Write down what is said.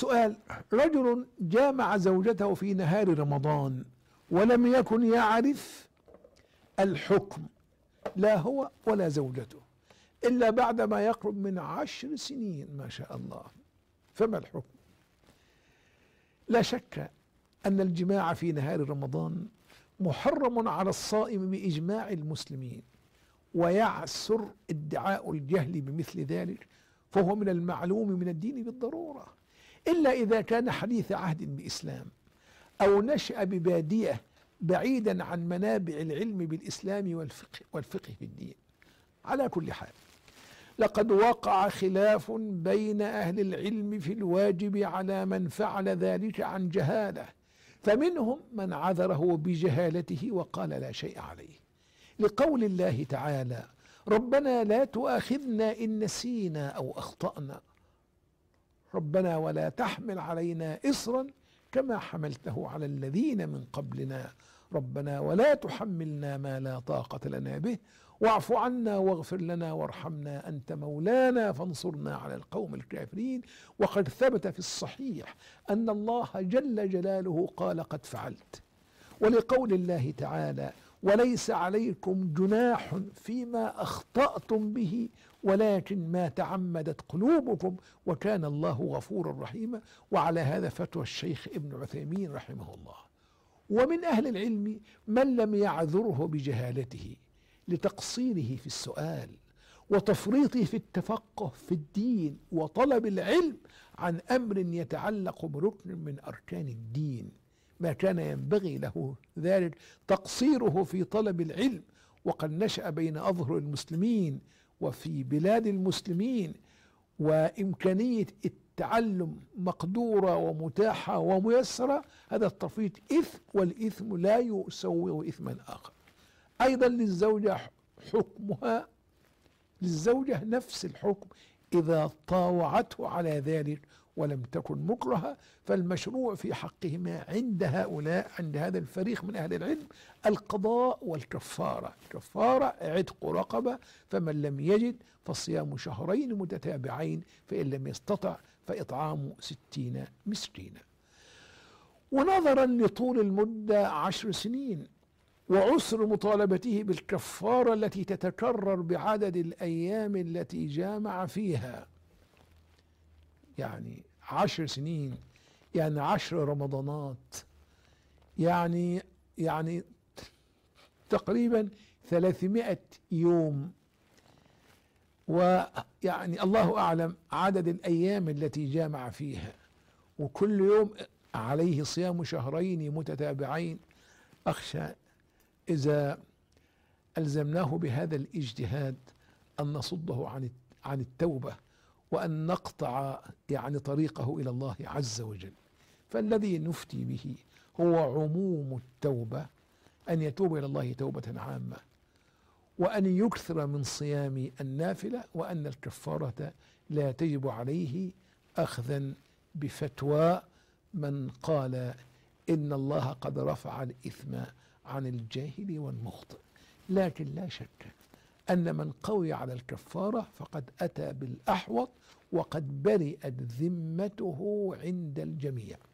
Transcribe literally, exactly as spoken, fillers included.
سؤال: رجل جامع زوجته في نهار رمضان ولم يكن يعرف الحكم، لا هو ولا زوجته، إلا بعدما يقرب من عشر سنين ما شاء الله، فما الحكم؟ لا شك أن الجماع في نهار رمضان محرم على الصائم بإجماع المسلمين، ويعسر ادعاء الجهل بمثل ذلك، فهو من المعلوم من الدين بالضرورة، إلا إذا كان حديث عهد بإسلام أو نشأ ببادية بعيدا عن منابع العلم بالإسلام والفقه, والفقه في الدين. على كل حال، لقد وقع خلاف بين أهل العلم في الواجب على من فعل ذلك عن جهالة، فمنهم من عذره بجهالته وقال لا شيء عليه، لقول الله تعالى: ربنا لا تؤاخذنا إن نسينا أو أخطأنا، ربنا ولا تحمل علينا إصرا كما حملته على الذين من قبلنا، ربنا ولا تحملنا ما لا طاقة لنا به، واعف عنا واغفر لنا وارحمنا أنت مولانا فانصرنا على القوم الكافرين. وقد ثبت في الصحيح أن الله جل جلاله قال: قد فعلت. ولقول الله تعالى: وليس عليكم جناح فيما أخطأتم به ولكن ما تعمدت قلوبكم وكان الله غفورا رحيما. وعلى هذا فتوى الشيخ ابن عثيمين رحمه الله. ومن أهل العلم من لم يعذره بجهالته لتقصيره في السؤال وتفريطه في التفقه في الدين وطلب العلم عن أمر يتعلق بركن من أركان الدين، ما كان ينبغي له ذلك تقصيره في طلب العلم، وقد نشأ بين أظهر المسلمين وفي بلاد المسلمين، وإمكانية التعلم مقدورة ومتاحة وميسرة. هذا التفريط إثم، والإثم لا يسوغ إثما آخر. أيضا للزوجة حكمها، للزوجة نفس الحكم إذا طاوعته على ذلك ولم تكن مكرهة، فالمشروع في حقهما عند هؤلاء، عند هذا الفريق من أهل العلم، القضاء والكفارة. كفارة عتق رقبة، فمن لم يجد فصيام شهرين متتابعين، فإن لم يستطع فإطعام ستين مسكينا. ونظرا لطول المدة عشر سنين وعسر مطالبته بالكفارة التي تتكرر بعدد الأيام التي جامع فيها، يعني عشر سنين يعني عشر رمضانات، يعني يعني تقريبا ثلاثمائة يوم، ويعني الله أعلم عدد الأيام التي جامع فيها، وكل يوم عليه صيام شهرين متتابعين. أخشى إذا ألزمناه بهذا الاجتهاد أن نصده عن عن التوبة، وأن نقطع يعني طريقه إلى الله عز وجل. فالذي نفتي به هو عموم التوبة، أن يتوب إلى الله توبة عامة، وأن يكثر من صيام النافلة، وأن الكفارة لا تجب عليه أخذا بفتوى من قال إن الله قد رفع الإثم عن الجاهل والمخطئ. لكن لا شك أن من قوي على الكفارة فقد أتى بالأحوط، وقد برئت ذمته عند الجميع.